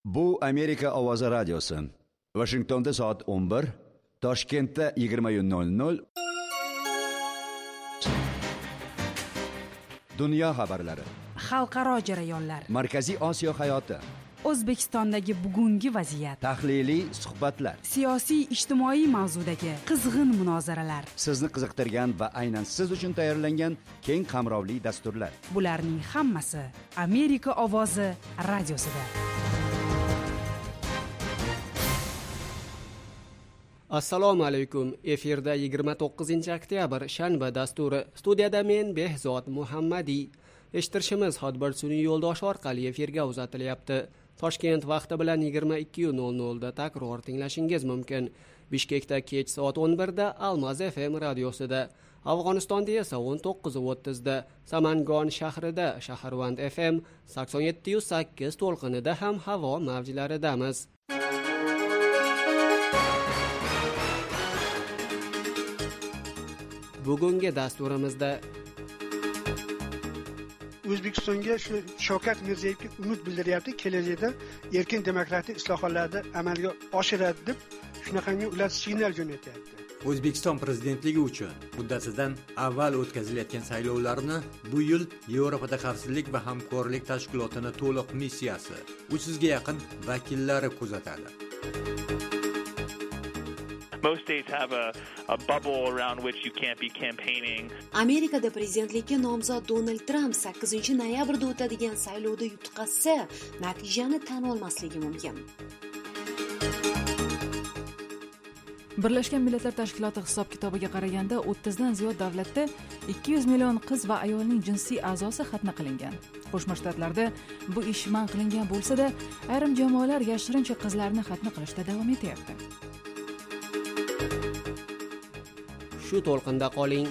Bu Amerika Ovozi radiosi. Washingtonda soat 11, Toshkentda 20:00. Dunyo xabarlari. Xalqaro jarayonlar. Markaziy Osiyo hayoti. O'zbekistondagi bugungi vaziyat. Tahliliy suhbatlar. Siyosiy ijtimoiy mavzudagi qizg'in munozaralar. Sizni qiziqtirgan va aynan siz uchun tayyorlangan keng qamrovli dasturlar. Bularning hammasi Amerika Ovozi radiosida. Assalomu alaykum. Efirda 29-oktyabr shanba dasturi. Studiyada men Behzod Muhammadiy. Eshittirishimiz Xodbir sun'iy yo'ldosh orqali efirga uzatilyapti. Toshkent vaqti bilan 22:00 da takror tinglashingiz mumkin. Bishkekda kech soat 11 da Almaz FM radiosida. Afg'onistonda esa 19:30 da Samangon shahrida Shaharvand FM 87.8 to'lqinida ham havo mavjlaridamiz. Bugungi dasturimizda O'zbekistonga shu Shavkat Mirziyoyevga umid bildiryapti, kelajakda erkin demokratik islohotlarni amalga oshiradi deb shunaqangi ular signal jo'natyapti. O'zbekiston prezidentligi uchun muddatidan avval o'tkazilayotgan saylovlarni bu yil Yevropada xavfsizlik va hamkorlik tashkilotining to'liq missiyasi 300 ga yaqin vakillari kuzatadi. Most states have a bubble around which you can't be campaigning. Amerikada prezidentlikka nomzod Donald Trump 8-noyabrda o'tadigan saylovda yutqazsa, natijani tan olmasligi mumkin. Birlashgan Millatlar Tashkiloti hisob-kitobiga qaraganda 30 dan ziyod davlatda 200 million qiz va ayolning jinsiy a'zosi xatna qilingan. Qo'shma Shtatlarda bu ish man qilingan bo'lsa-da, ayrim jamoalar yashirincha qizlarni xatna qilishda davom etyapti. Shu to'lqinda qoling.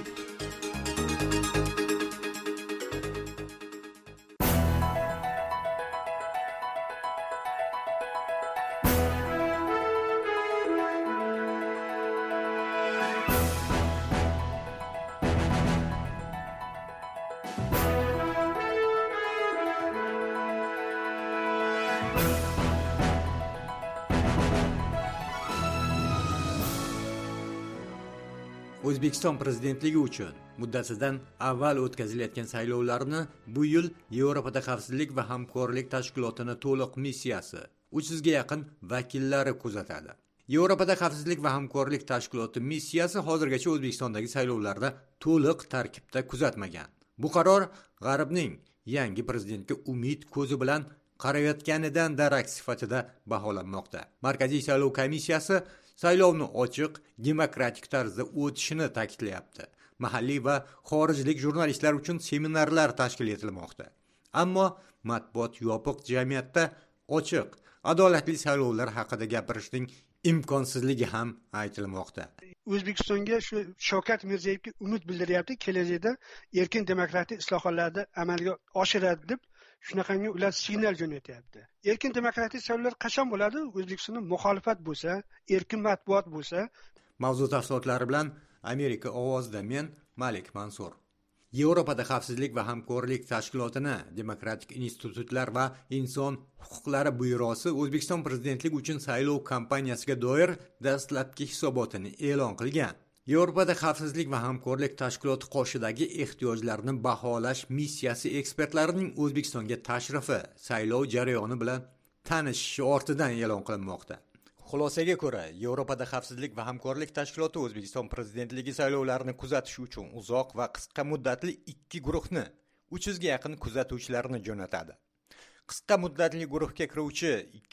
O'zbekiston prezidentligi uchun muddatidan avval o'tkazilayotgan saylovlarni bu yil Yevropada xavfsizlik va hamkorlik tashkilotining to'liq missiyasi 300 ga yaqin vakillari kuzatadi. Yevropada xavfsizlik va hamkorlik tashkiloti missiyasi hozirgacha O'zbekistondagi saylovlarda to'liq tarkibda kuzatmagan. Bu qaror G'arbning yangi prezidentga umid ko'zi bilan qarayotganidan darak sifatida baholanmoqda. Markaziy saylov komissiyasi saylovni ochiq, demokratik tarzda o'tishini ta'kidlayapti. Mahalliy va xorijlik jurnalistlar uchun seminarlar tashkil etilmoqda. Ammo matbuot yopiq jamiyatda ochiq, adolatli saylovlar haqida gapirishning imkonsizligi ham aytilmoqda. O'zbekistonga shu Shavkat Mirziyoyevga umid bildiryapti, kelajakda erkin demokratik islohotlarni amalga oshiradi deb shunaqangi ular signal jo'natyapti. Erkin demokratik saylovlar qachon bo'ladi? O'zbekistonda muxolifat bo'lsa, erkin matbuot bo'lsa. Mavzu tafsilotlari bilan Amerika Ovozida men Malik Mansur. Yevropada xavfsizlik va hamkorlik tashkilotining demokratik institutlar va inson huquqlari byurosi O'zbekiston prezidentligi uchun saylov kampaniyasiga doir dastlabki hisobotini e'lon qilgan. Yevropada xavfsizlik va hamkorlik tashkiloti qoshidagi ehtiyojlarni baholash missiyasi ekspertlarining O'zbekistonga tashrifi saylov jarayoni bilan tanishishi ortidan e'lon qilinmoqda. Xulosaga ko'ra, Yevropada xavfsizlik va hamkorlik tashkiloti O'zbekiston prezidentligi saylovlarini kuzatish uchun uzoq va qisqa muddatli ikki guruhni 300 ga yaqin kuzatuvchilarni jo'natadi. Qisqa muddatli guruhga kiruvchi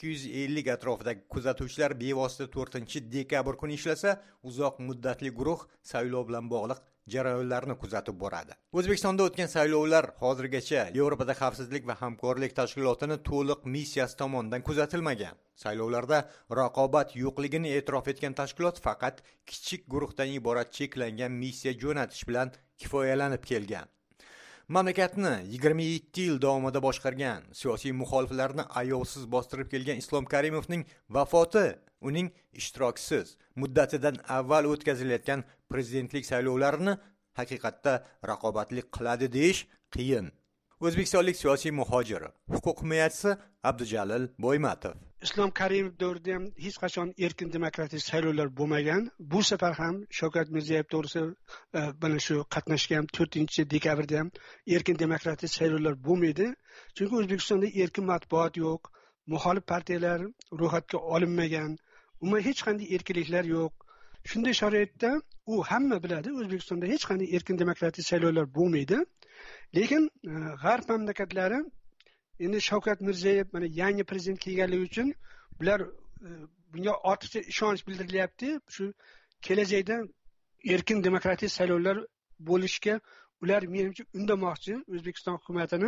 250 atrofidagi kuzatuvchilar bevosita 4-dekabr kuni ishlasa, uzoq muddatli guruh saylov bilan bog'liq jarayonlarni kuzatib boradi. O'zbekistonda o'tgan saylovlar hozirgacha Yevropada xavfsizlik va hamkorlik tashkilotining to'liq missiyasi tomonidan kuzatilmagan. Saylovlarda raqobat yo'qligini e'tirof etgan tashkilot faqat kichik guruhdan iborat cheklangan missiya jo'natish bilan kifoyalanib kelgan. Mamlakatni 27 yil davomida boshqargan, siyosiy muxoliflarni ayovsiz bostirib kelgan Islom Karimovning vafoti uning ishtirokisiz muddatidan avval o'tkazilayotgan prezidentlik saylovlarini haqiqatda raqobatli qiladi deyish qiyin. O'zbekistonlik siyosiy muhojir, huquq himoyachisi Abdujalil Boymatov. Islom Karimov davrida ham hech qachon erkin demokratik saylovlar bo'lmagan. Bu safar ham Shavkat Mirziyoyev to'g'risi mana shu qatnashgan 4-dekabrda ham erkin demokratik saylovlar bo'lmaydi. Chunki O'zbekistonda erkin matbuot yo'q, muxolif partiyalar ro'yxatga olinmagan, umuman hech qanday erkinliklar yo'q. Shunday sharoitda u hamma biladi, O'zbekistonda hech qanday erkin demokratik saylovlar bo'lmaydi. Lekin g'arb mamlakatlari endi Shavkat Mirziyoyev mana yangi prezident kelganligi uchun bular bunga ortiqcha ishonch bildirilyapti. Shu kelajakda erkin demokratik saylovlar bo'lishga ular menimcha undamoqchi O'zbekiston hukumatini.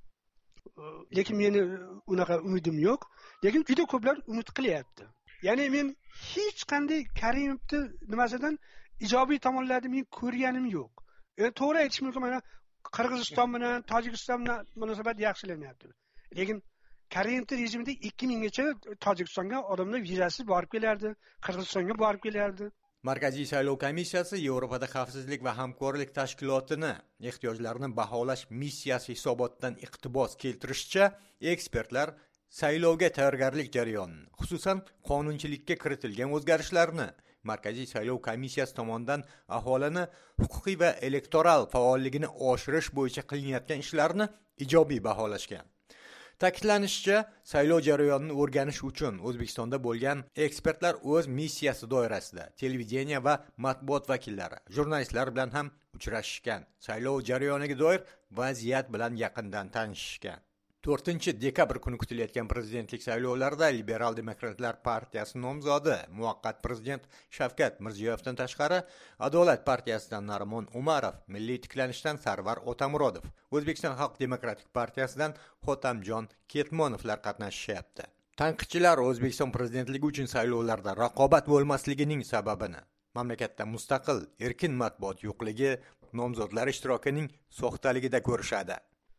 Lekin meni unaqa umidim yo'q. Lekin juda ko'plar umid qilyapti. Ya'ni men hech qanday Karimovni nimasidan ijobiy tomonlarni men ko'rganim yo'q. To'g'ri aytish mumkin, mana Qirg'iziston bilan Tojikiston bilan munosabat yaxshilanyapti. Lekin Karimov rejimida 2000 gacha Tojikistonga odamlar vizasiz borib kelardi, Qirg'izistonga borib kelardi. Markaziy saylov komissiyasi Yevropada xavfsizlik va hamkorlik tashkilotini ehtiyojlarini baholash missiyasi hisobotidan iqtibos keltirishicha, ekspertlar saylovga tayyorgarlik jarayonini, xususan qonunchilikka kiritilgan o'zgarishlarni, Markaziy saylov komissiyasi tomonidan aholini huquqiy va elektoral faolligini oshirish bo'yicha qilinayotgan ishlarni ijobiy baholashgan. Ta'kidlanishicha, saylov jarayonini o'rganish uchun O'zbekistonda bo'lgan ekspertlar o'z missiyasi doirasida televideniya va matbuot vakillari, jurnalistlar bilan ham uchrashishgan, saylov jarayoniga doir vaziyat bilan yaqindan tanishishgan. 4-dekabr kuni kutilayotgan prezidentlik saylovlarida Liberal Demokratlar partiyasi nomzodi muvaqqat prezident Shavkat Mirziyoyevdan tashqari Adolat partiyasidan Narimon Umarov, Milliy tiklanishdan Sarvar Otamurodov, O'zbekiston Xalq demokratik partiyasidan Hotamjon Ketmonovlar qatnashishyapti. Tanqidchilar O'zbekiston prezidentligi uchun saylovlarda raqobat bo'lmasligining sababini, mamlakatda mustaqil, erkin matbuot yo'qligi, nomzodlar ishtirokining soxtaligida ko'rishadi.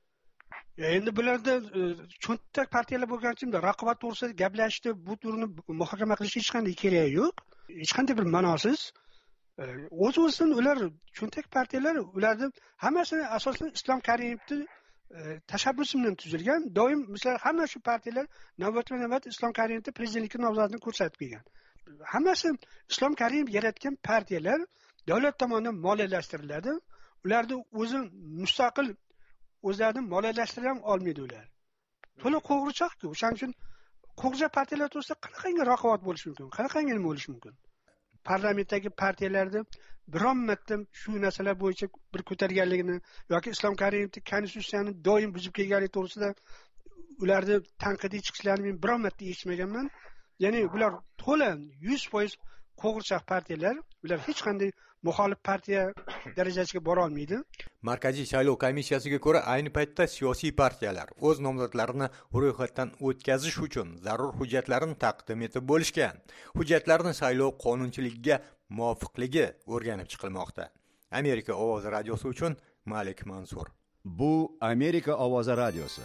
Endi bularda cho'ntak partiyalar bo'lgan uchun raqobat to'g'risida gaplashishdi, bu turni muhokama qilish hech qanday keragi yo'q, hech qanday bir ma'nosiz. O'z-o'zidan ular cho'ntak partiyalar, ularni hammasi asosan Islom Karimovni tashabbusi bilan tuzilgan. Doim misol hamma shu partiyalar navbatma-navbat Islom Karimovni prezidentlikka nomzodini ko'rsatib kelgan. Hammasi Islom Karimov yaratgan partiyalar davlat tomonidan moliyalashtiriladi. Ularni o'zi mustaqil o'zlarini moliyalashtira ham olmaydi ular. To'liq qo'g'irchoq-ku. O'shaning uchun qo'g'irchoq partiyalar to'g'risida qanaqangi raqobat bo'lishi mumkin? Qanaqangi nima bo'lishi mumkin? Parlamentdagi partiyalarda biron marta shu narsalar bo'yicha bir ko'targanligini yoki Islom Karimovning konstitutsiyani doim buzib kelganligi to'g'risida ularni tanqidiy chiqishlarini men biron marta eshitmaganman. Ya'ni bular to'la 100% qo'g'irchoq partiyalar, ular hech qanday muxolif partiya darajasiga bora olmaydi. Markaziy saylov komissiyasiga ko'ra, ayni paytda siyosiy partiyalar o'z nomzodlarini ro'yxatdan o'tkazish uchun zarur hujjatlarni taqdim etib bo'lishgan. Hujjatlarni saylov qonunchiligiga muvofiqligi o'rganib chiqilmoqda. Amerika ovozi radiosi uchun Malik Mansur. Bu Amerika ovozi radiosi.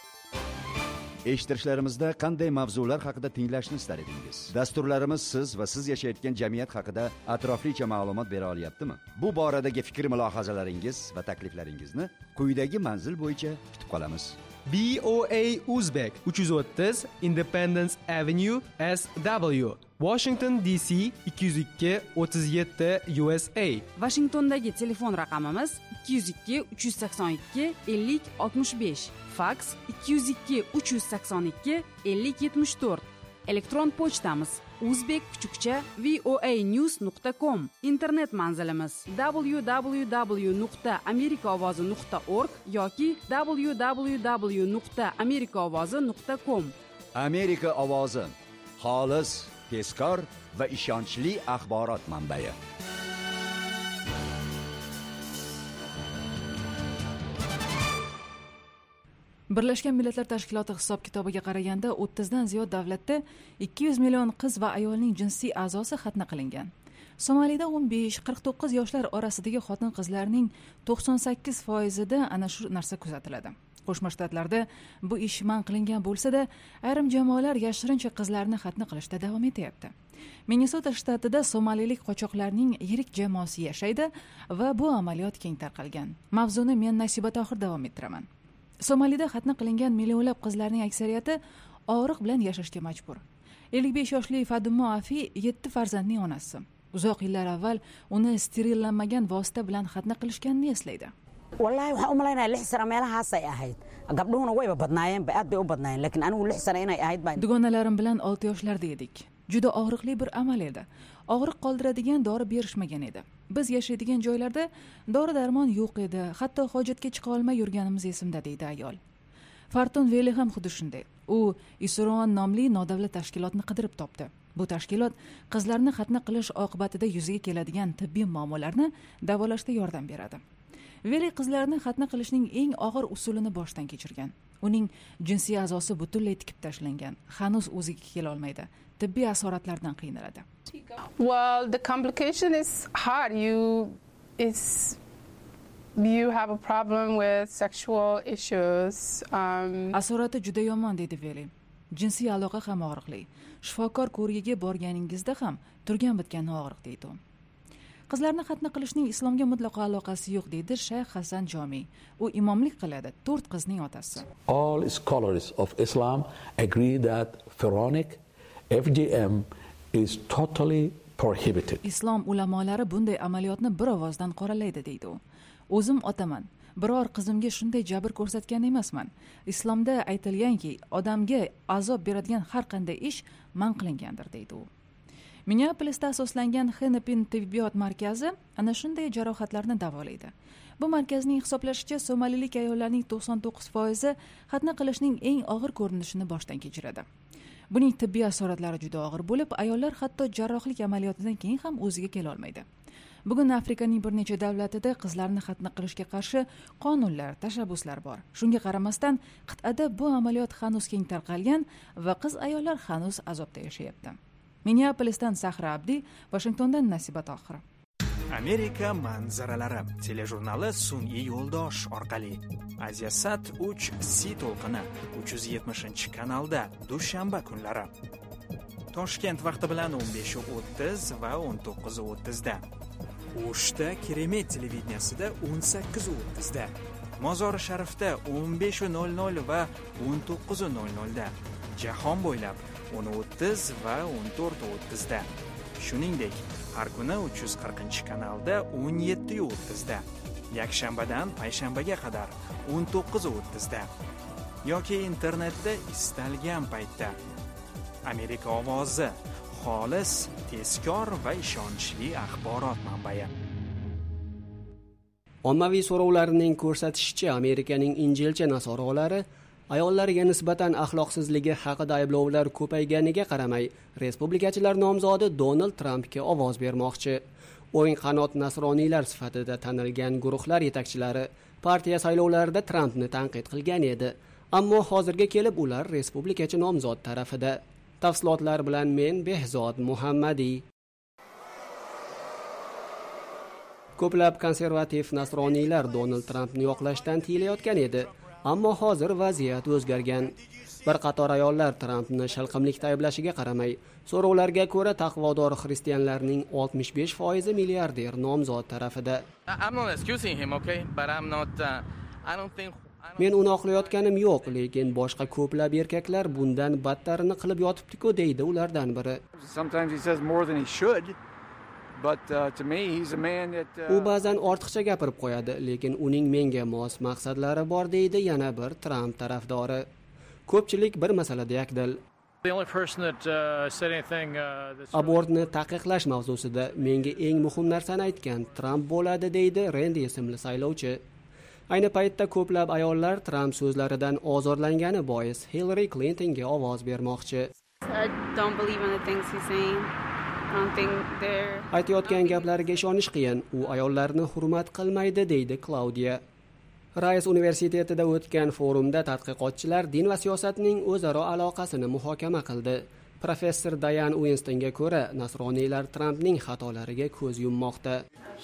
Eshittirishlarimizda qanday mavzular haqida tinglashni istar edingiz? Dasturlarimiz siz va siz yashayotgan jamiyat haqida atroflicha ma'lumot bera olyaptimi? Bu boradagi fikr-mulohazalaringiz va takliflaringizni quyidagi manzil bo'yicha kutib qolamiz. BOA Uzbek 330 Independence Avenue SW, Washington DC 202 37 USA. Vashingtondagi telefon raqamimiz 202 382 50 65, faks 202 382 50 74. Elektron pochtamiz uzbek_voanews.com. Internet manzilimiz www.amerikaovozi.org yoki www.amerikaovozi.com. Amerika ovozi, xolis, tezkor va ishonchli axborot manbai. Birlashgan Millatlar Tashkiloti hisob-kitobiga qaraganda 30 dan ziyod davlatda 200 million qiz va ayolning jinsiy a'zosi xatna qilingan. Somalida 15-49 yoshlar orasidagi xotin-qizlarning 98%da ana shu narsa kuzatiladi. Qo'shma Shtatlarda bu ish man qilingan bo'lsa-da, ayrim jamoalar yashirincha qizlarni xatna qilishda davom etyapti. Minnesota shtatida somalilik qochoqlarning yirik jamoasi yashaydi va bu amaliyot keng tarqalgan. Mavzuni men Nasiba Tohir davom ettiraman. Somalida xatna qilingan millionlab qizlarning aksariyati og'riq bilan yashashga majbur. 55 yoshli Fadumo Afi 7 farzandning onasi. Uzoq yillar avval uni sterillanmagan vosita bilan xatna qilishganini eslaydi. Wallahi waxaan u malaynayaa 6 sano meelahaas ay ahayd. Gabdhuhuna wayba badnaayeen, aad bay u badnaayeen, laakiin anigu 6 sano inay ahayd baan. Dugonalarim bilan 6 yoshlarda edik. Juda og'riqli bir amal edi. Og'riq qoldiradigan dori berishmagan edi. Biz yashaydigan joylarda dori-darmon yo'q edi. Hatto hojatga chiqa olmay yurganimiz esimda, deydi ayol. Farton Veli ham xuddi shunday. U Isroon nomli nodavlat tashkilotni qidirib topdi. Bu tashkilot qizlarni xatna qilish oqibatida yuzaga keladigan tibbiy muammolarni davolashda yordam beradi. Veli qizlarni xatna qilishning eng og'ir usulini boshdan kechirgan. Uning jinsiy a'zosi butunlay tikib tashlangan. Hanuz o'ziga kela olmaydi. Tibbiy asoratlardan qiynaladi. Well, the complication is hard. You have a problem with sexual issues. Asorati juda yomon, dedi Veli. Jinsiy aloqa ham og'riqli. Shifokor ko'rigiga borganingizda ham turgan bitgan og'riq, deydi u. Qizlarni xatna qilishning islomga mutlaqo aloqasi yo'q, deydi Shayx Hasan Jomiy. U imomlik qiladi, 4 qizning otasi. All scholars of Islam agree that pharaonic FGM is totally prohibited. Islom ulamolari bunday amaliyotni bir ovozdan qoralaydi, deydi u. O'zim otaman. Biror qizimga shunday jabr ko'rsatgan emasman. Islomda aytilganki, odamga azob beradigan har qanday ish man qilingandir, deydi u. Minneapolisda asoslangan Hennepin tibbiyot markazi ana shunday jarohatlarni davolaydi. Bu markazning hisoblashicha, somalilik ayollarning 99% xatna qilishning eng og'ir ko'rinishini boshdan kechiradi. Buning tibbiy asoratlari juda og'ir bo'lib, ayollar hatto jarrohlik amaliyotidan keyin ham o'ziga kela olmaydi. Bugun Afrikaning bir necha davlatida qizlarni xatna qilishga qarshi qonunlar, tashabbuslar bor. Shunga qaramasdan, qit'ada bu amaliyot hanuz keng tarqalgan va qiz ayollar hanuz azobda yashayapti. Minneapolisdan Sahra Abdi, Washingtondan Nasiba Tohir. Amerika manzaralari telejurnali sun'iy yo'ldosh orqali Asiasat 3C to'lqini 370-kanalda dushanba kunlari. Toshkent vaqti bilan 15:30 va 19:30 da. O'shda Keremet televideniyasida 18:30 da. Mozori Sharifda 15:00 va 19:00 da. Jahon bo'ylab 10:30 va 14:30 da. Shuningdek, har kuni 340-kanalda 17:30 da. Yakshanbadan payshanbaga qadar 19:30 da. Yoki internetda istalgan paytda. Amerika ovozi, xolis, tezkor va ishonchli axborot manbai. Ommaviy so'rovlarning ko'rsatishicha, Amerikaning injilcha nasoralari ayollarga nisbatan axloqsizligi haqida ayblovlar ko'payganiga qaramay, respublikachilar nomzodi Donald Trampga ovoz bermoqchi. O'ng qanot nasroniylar sifatida tanilgan guruhlar yetakchilari partiya saylovlarida Trampni tanqid qilgan edi, ammo hozirga kelib ular respublikachi nomzod tarafida. Tafsilotlar bilan men Behzod Muhammadiy. Ko'plab konservativ nasroniylar Donald Trampni yoqlashdan tiyilayotgan edi, ammo hozir vaziyat o'zgargan. Bir qator ayollar Trampni shalqimlikda ayblashiga qaramay, so'rovlarga ko'ra taqvodor xristianlarning 65% milliarder nomzod tarafida. Men uni oqlayotganim yo'q, lekin boshqa ko'plab erkaklar bundan battarini qilib yotibdi-ku, deydi ulardan biri. U ba'zan ortiqcha gapirib qo'yadi, lekin uning menga mos maqsadlari bor, deydi yana bir Trump tarafdori. Ko'pchilik bir masalada yakdil. Abortni taqiqlash mavzusida menga eng muhim narsani aytgan Trump bo'ladi, deydi Randy ismli saylovchi. Ayni paytda ko'plab ayollar Trump so'zlaridan ozorlangani bois Hillary Clintonga ovoz bermoqchi. Aytayotgan gaplariga ishonish qiyin, u ayollarni hurmat qilmaydi, deydi Claudia. Rice universitetida o'tgan forumda tadqiqotchilar din va siyosatning o'zaro aloqasini muhokama qildi. Professor Diane Winstonga ko'ra, nasroniylar Trumpning xatolariga ko'z yummoqda.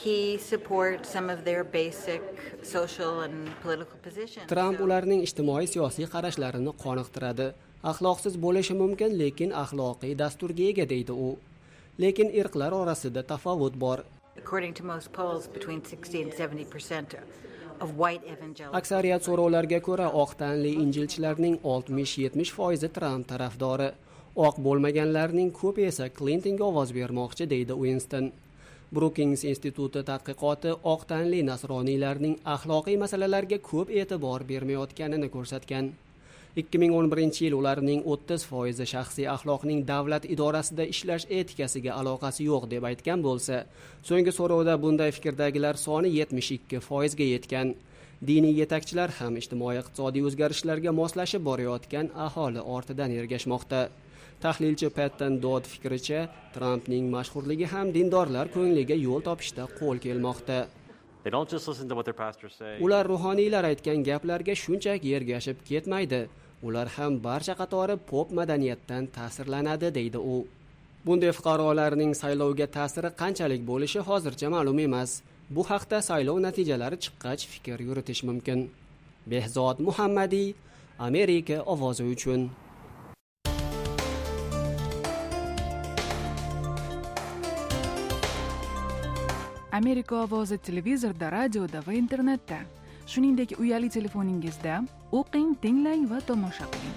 Trump ularning ijtimoiy siyosiy qarashlarini qoniqtiradi. Axloqsiz bo'lishi mumkin, lekin axloqiy dasturga ega, deydi u. Lekin irqlar orasida tafovut bor. Aksariyat so'rovlarga ko'ra oq tanli injilchilarning 60-70% Trump tarafdori. Oq bo'lmaganlarning ko'pi esa Clintonga ovoz bermoqchi, deydi Winston. Brookings instituti tadqiqoti oq tanli nasroniylarning axloqiy masalalarga ko'p e'tibor bermayotganini ko'rsatgan. 2011-yil ularning 30% shaxsiy axloqning davlat idorasida ishlash etikasiga aloqasi yo'q deb aytgan bo'lsa, so'nggi so'rovda bunday fikrdagilar soni 72% ga yetgan. Diniy yetakchilar ham ijtimoiy-iqtisodiy o'zgarishlarga moslashib borayotgan aholi ortidan ergashmoqda. Tahlilchi Patton Dodd fikricha, Trumpning mashhurligi ham dindorlar ko'ngliga yo'l topishda qo'l kelmoqda. Ular ruhoniylar aytgan gaplarga shunchaki ergashib ketmaydi. Ular ham barcha qatori pop madaniyatdan ta'sirlanadi, deydi u. Bunday fuqarolarning saylovga ta'siri qanchalik bo'lishi hozircha ma'lum emas. Bu haqda saylov natijalari chiqqach fikr yuritish mumkin. Behzod Muhammadiy, Amerika ovozi uchun. Amerika ovozi televizorda, radioda va internetda. Shuningdek, uyali telefoningizda o'qing, tinglang va tomosha qiling.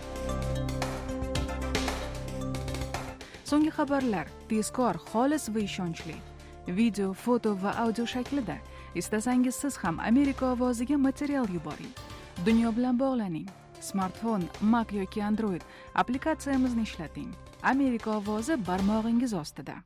So'nggi xabarlar tezkor, xolis va ishonchli. Video, foto va audio shaklida. Istasangiz siz ham Amerika ovoziga material yuboring. Dunyo bilan bog'laning. Smartfon, Mac yoki Android applikatsiyamizni ishlating. Amerika ovozi barmog'ingiz ostida.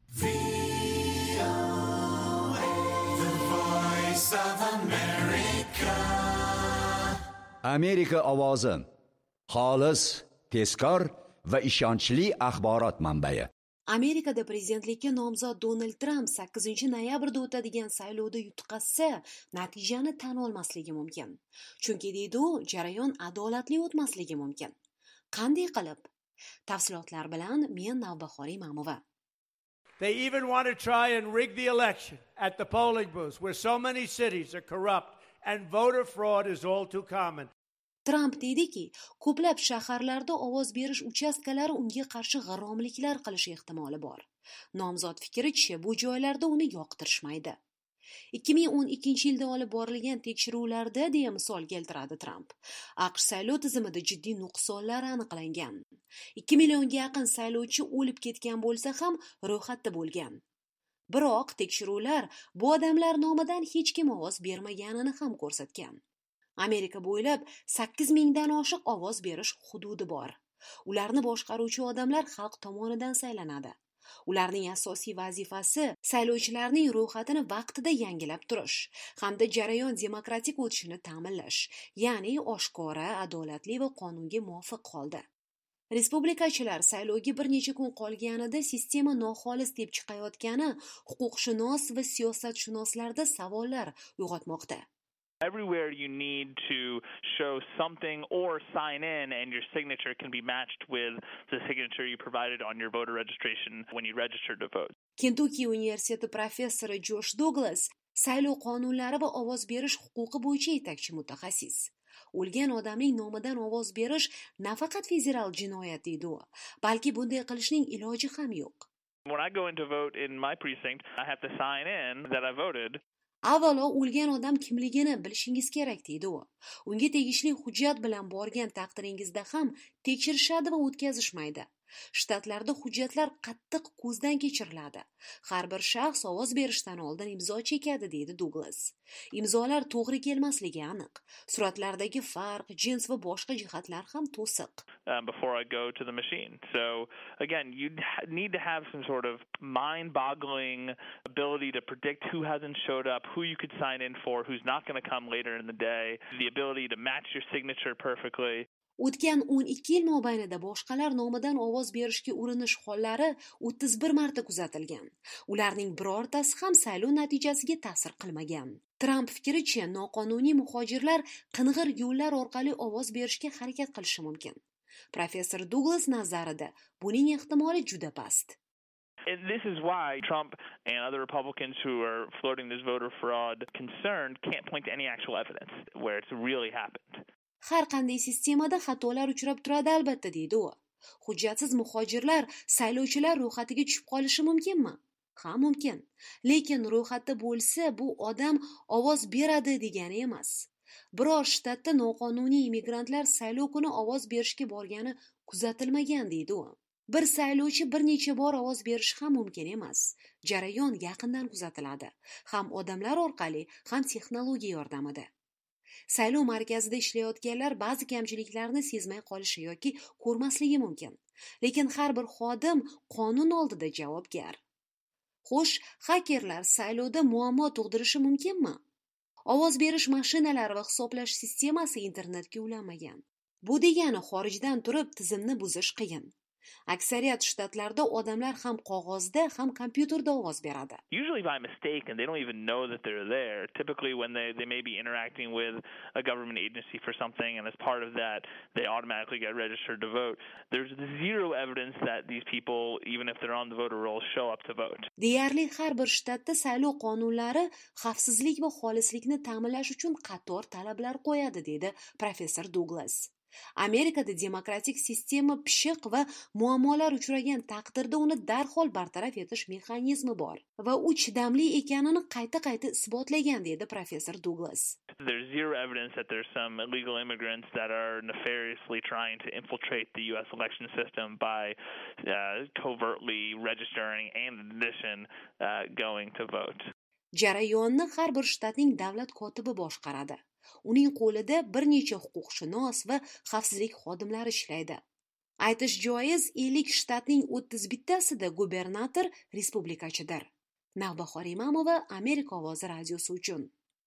Amerika ovozi xolis, tezkor va ishonchli axborot manbai. Amerikada prezidentlikka nomzod Donald Trump 8-noyabrda o'tadigan saylovda yutqazsa, natijani tan olmasligi mumkin. Chunki deydi u, jarayon adolatli o'tmasligi mumkin. Qanday qilib? Tafsilotlar bilan men Navbahor Imamova. They even want to try and rig the election at the polling booths where so many cities are corrupt and voter fraud is all too common. Trump deydiki, ko'plab shaharlarda ovoz berish uchastkalari unga qarshi g'irromliklar qilish ehtimoli bor. Nomzod fikricha, bu joylarda uni yoqtirishmaydi. 2012-yilda olib borilgan tekshiruvlarda deya misol keltiradi Trump. AQSh saylov tizimida jiddiy nuqsonlar aniqlangan. 2 millionga yaqin saylovchi o'lib ketgan bo'lsa ham ro'yxatda bo'lgan. Biroq tekshiruvlar bu odamlar nomidan hech kim ovoz bermaganini ham ko'rsatgan. Amerika bo'ylab 8,000 dan oshiq ovoz berish hududi bor. Ularni boshqaruvchi odamlar xalq tomonidan saylanadi. Ularning asosiy vazifasi saylovchilarning ro'yxatini vaqtida yangilab turish hamda jarayon demokratik o'tishini ta'minlash, ya'ni oshkora, adolatli va qonunga muvofiq holda. Respublikachilar saylovga bir necha kun qolganida sistema noxolis deb chiqayotgani huquqshunos va siyosatshunoslarda savollar uyg'otmoqda. Everywhere you need to show something or sign in, and your signature can be matched with the signature you provided on your voter registration when you registered to vote. Kentucky universiteti professori Josh Douglas saylov qonunlari va ovoz berish huquqi bo'yicha yetakchi mutaxassis. O'lgan odamning nomidan ovoz berish nafaqat federal jinoyat deydi u, balki bunday qilishning iloji ham yo'q. When I go in to vote in my precinct, I have to sign in that I voted. Avvalo o'lgan odam kimligini bilishingiz kerak deydi u. Unga tegishli hujjat bilan borgan taqdiringizda ham tekshirishadi va o'tkazishmaydi. Shtatlarda hujjatlar qattiq ko'zdan kechiriladi. Har bir shaxs ovoz berishdan oldin imzo chekadi, deydi Douglas. Imzolar to'g'ri kelmasligi aniq. Suratlardagi farq, jins va boshqa jihatlar ham to'siq. Before I go to the machine. So again, you need to have some sort of mind-boggling ability to predict who hasn't showed up, who you could sign in for, who's not going to come later in the day, the ability to match your signature perfectly. O'tgan 12 yil mobaynida boshqalar nomidan ovoz berishga urinish hollari 31 marta kuzatilgan. Ularning birortasi ham saylov natijasiga ta'sir qilmagan. Trump fikricha, noqonuniy muhojirlar qing'ir yo'llar orqali ovoz berishga harakat qilishi mumkin. Professor Douglas nazarida buning ehtimoli juda past. And this is why Trump and other Republicans who are floating this voter fraud concern can't point to any actual evidence where it's really happened. Har qanday sistemada xatolar uchrab turadi albatta, deydi u. Hujjatsiz muhojirlar saylovchilar ro'yxatiga tushib qolishi mumkinmi? Ha, mumkin. Lekin ro'yxatda bo'lsa, bu odam ovoz beradi degani emas. Biror shtatda noqonuniy immigrantlar saylov kuni ovoz berishga borgani kuzatilmagan deydi u. Bir saylovchi bir necha bor ovoz berishi ham mumkin emas. Jarayon yaqindan kuzatiladi, ham odamlar orqali, ham texnologiya yordamida. Saylov markazida ishlayotganlar ba'zi kamchiliklarni sezmay qolishi yoki ko'rmasligi mumkin. Lekin har bir xodim qonun oldida javobgar. Xo'sh, xakerlar saylovda muammo tug'dirishi mumkinmi? Ovoz berish mashinalari va hisoblash sistemasi internetga ulanmagan. Bu degani xorijdan turib tizimni buzish qiyin. Aksariyat shtatlarda odamlar ham qog'ozda, ham kompyuterda ovoz beradi. Usually by mistake, and they don't even know that they're there. Typically when they may be interacting with a government agency for something, and as part of that, they automatically get registered to vote. There's zero evidence that these people, even if they're on the voter roll, show up to vote. Deyarli har bir shtatda saylov qonunlari xavfsizlik va xolislikni ta'minlash uchun qator talablar qo'yadi, dedi professor Douglas. Amerikada demokratik sistema pishiq va muammolar uchragan taqdirda uni darhol bartaraf etish mexanizmi bor va u chidamli ekanini qayta-qayta isbotlagan, dedi professor Douglas. There's zero evidence that there's some illegal immigrants that are nefariously trying to infiltrate the U.S. election system by covertly registering and in addition going to vote. Jarayonni har bir shtatning davlat kotibi boshqaradi. Uning qo'lida bir necha huquqshunos va xavfsizlik xodimlari ishlaydi. Aytish joiz, 50 shtatning 31tasida gubernator respublikachidir. Navbahor Imamova, Amerika ovozi radiosi uchun.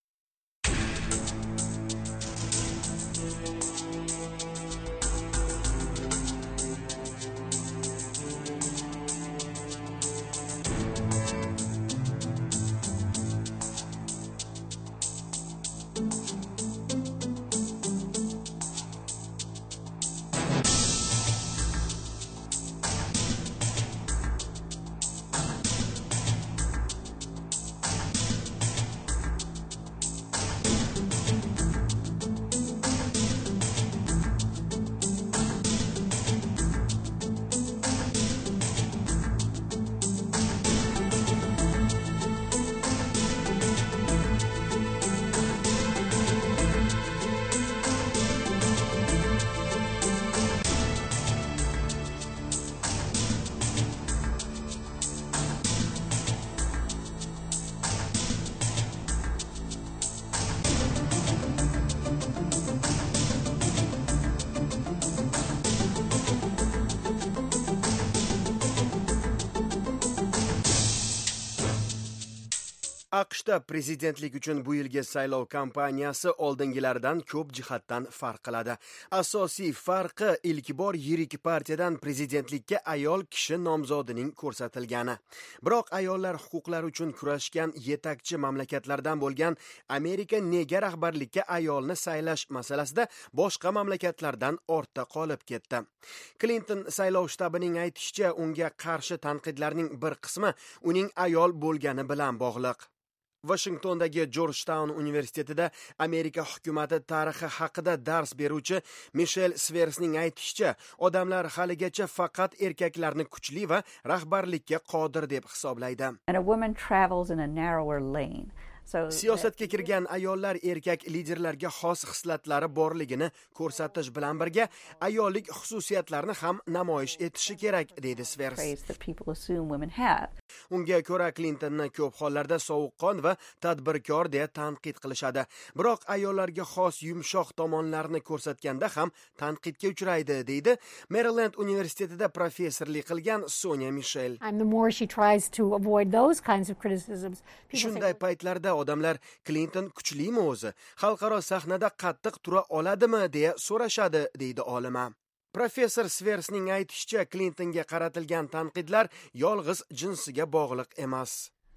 AQShda prezidentlik uchun bu yilgi saylov kampaniyasi oldingilaridan ko'p jihatdan farq qiladi. Asosiy farqi ilk bor yirik partiyadan prezidentlikka ayol kishi nomzodining ko'rsatilgani. Biroq ayollar huquqlari uchun kurashgan yetakchi mamlakatlardan bo'lgan Amerika nega rahbarlikka ayolni saylash masalasida boshqa mamlakatlardan ortda qolib ketdi? Clinton saylov shtabining aytishicha, unga qarshi tanqidlarning bir qismi uning ayol bo'lgani bilan bog'liq. Washingtondagi Georgetown universitetida Amerika hukumati tarixi haqida dars beruvchi Michelle Sversning aytishicha, odamlar haligacha faqat erkaklarni kuchli va rahbarlikka qodir deb hisoblaydi. Siyosatga kirgan ayollar erkak liderlarga xos xislatlari borligini ko'rsatish bilan birga ayollik xususiyatlarini ham namoyish etishi kerak, deydi Svers. Unga ko'ra Clintonni ko'p hollarda sovuqqon va tadbirkor deya tanqid qilishadi. Biroq ayollarga xos yumshoq tomonlarni ko'rsatganda ham tanqidga uchraydi, deydi Maryland universitetida professorlik qilgan Sonia Michelle. Shunday paytlarda odamlar Clinton kuchlimi o'zi? Xalqaro sahnada qattiq tura oladimi deya so'rashadi, deydi olima. Professor Sversning aytishicha, Clintonga qaratilgan tanqidlar yolg'iz jinsiga bog'liq emas.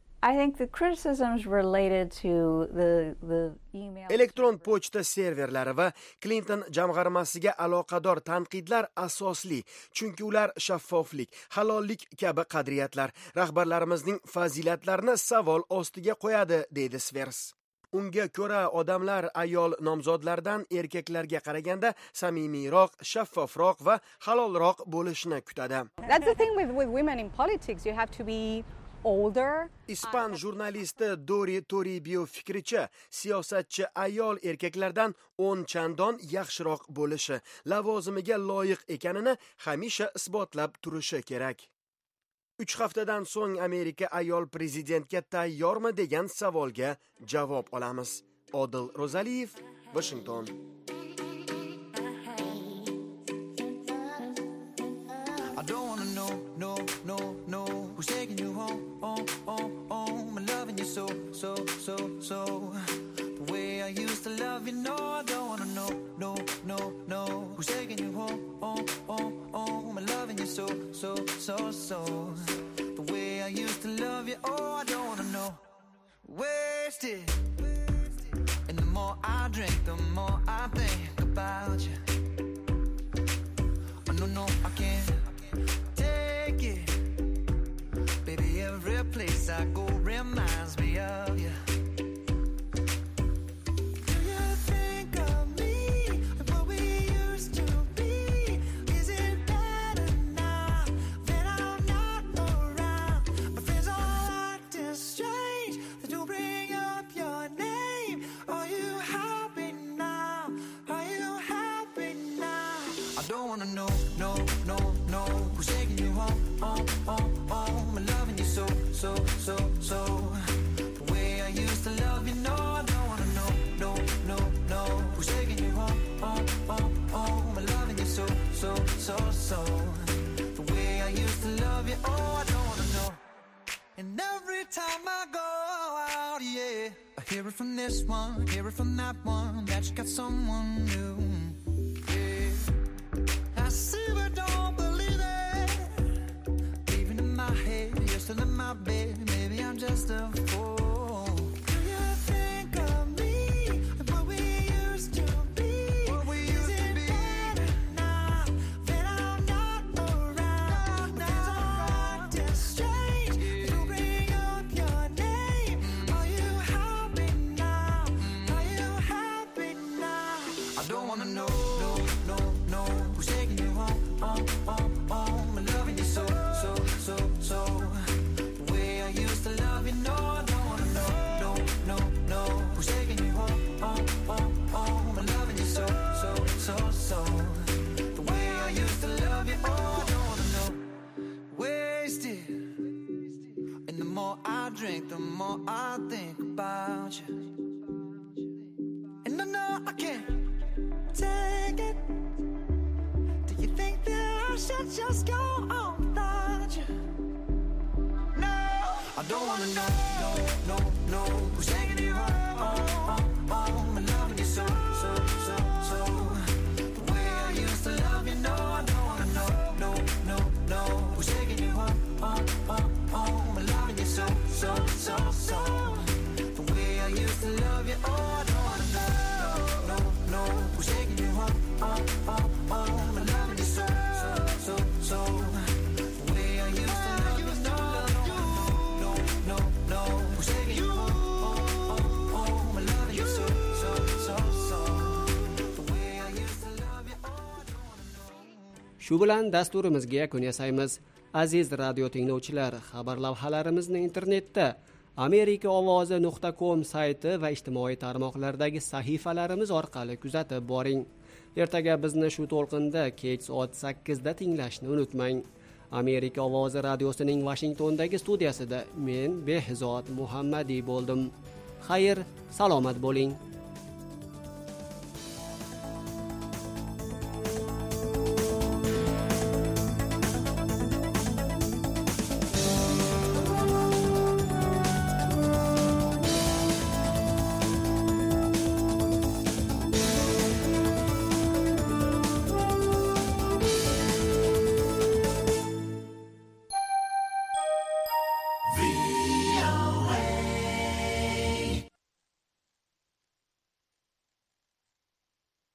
Elektron pochta serverlari va Clinton jamg'armasiga aloqador tanqidlar asosli, chunki ular shaffoflik, halollik kabi qadriyatlar, rahbarlarimizning fazilatlarini savol ostiga qo'yadi, deydi Svers. Unga ko'ra odamlar ayol nomzodlardan erkaklarga qaraganda samimiyroq, shaffofroq va halolroq bo'lishni kutadi. older. Ispan jurnalisti Dori Toribio fikricha, siyosatchi ayol erkaklardan 10 chandon yaxshiroq bo'lishi, lavozimiga loyiq ekanini hamisha isbotlab turishi kerak. 3 haftadan so'ng Amerika ayol prezidentga tayyormi degan savolga javob olamiz. Odil Rozaliyev, Washington. I don't wanna know who's taking you home. I'm loving you so. The way I used to love you, no, I don't wanna know who's taking you home. I'm loving you so. The way I used to love you, oh, I don't wanna know. Wasted. And the more I drink, the more I think about you. Oh, no, I can't take it. Baby, every place I go reminds me of you. Do you think of me and what we used to be? Is it better now that I'm not around? My friends all acting strange. They do bring up your name. Are you happy now? Are you happy now? I don't wanna know who's taking you home. I'm loving you so. The way I used to love you, no, I don't wanna know who's taking you home. I'm loving you so. The way I used to love you, oh, I don't wanna know. And every time I go out, yeah, I hear it from this one, hear it from that one, that you got someone new. Yeah, I see but don't believe it. Even in my head, you're still in my bed. Maybe I'm just a fool. Do you think of me and what we used to be? Is it better now that I'm not around? Things are acting strange. You bring up your name. Are you happy now? Are you happy now? I don't wanna know who's taking you home. I'm loving you so. The way I used to love you, no, I don't wanna know who's taking you home. I'm loving you so. The way I used to love you, oh, I don't wanna know. Wasted. And the more I drink, the more I think about you. And I know I can't take it. Do you think that I should just go on without you? No, I don't wanna know who's taking you home. I'm loving you so. The way I used to love you, no, I don't wanna know who's taking you home. I'm loving you so. The way I used to love you, oh, I don't wanna know who's taking you home. I'm loving you so. The way I used to love you, no, who's taking you home. I'm loving you so. The way I used to love you, oh, I don't wanna know. Shu bilan dasturimizga yakun yasaymiz. Aziz radio tinglovchilar, xabar lavhalarimizni internetda amerikaovozi.com sayti va ijtimoiy tarmoqlardagi sahifalarimiz orqali kuzatib boring. Ertaga bizni shu to'lqinda kech soat 8 da tinglashni unutmang. Amerika ovozi radiosining Washingtondagi studiyasida men Behzod Muhammadiy bo'ldim. Xayr, salomat bo'ling.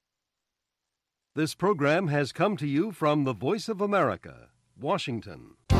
This program has come to you from the Voice of America, Washington.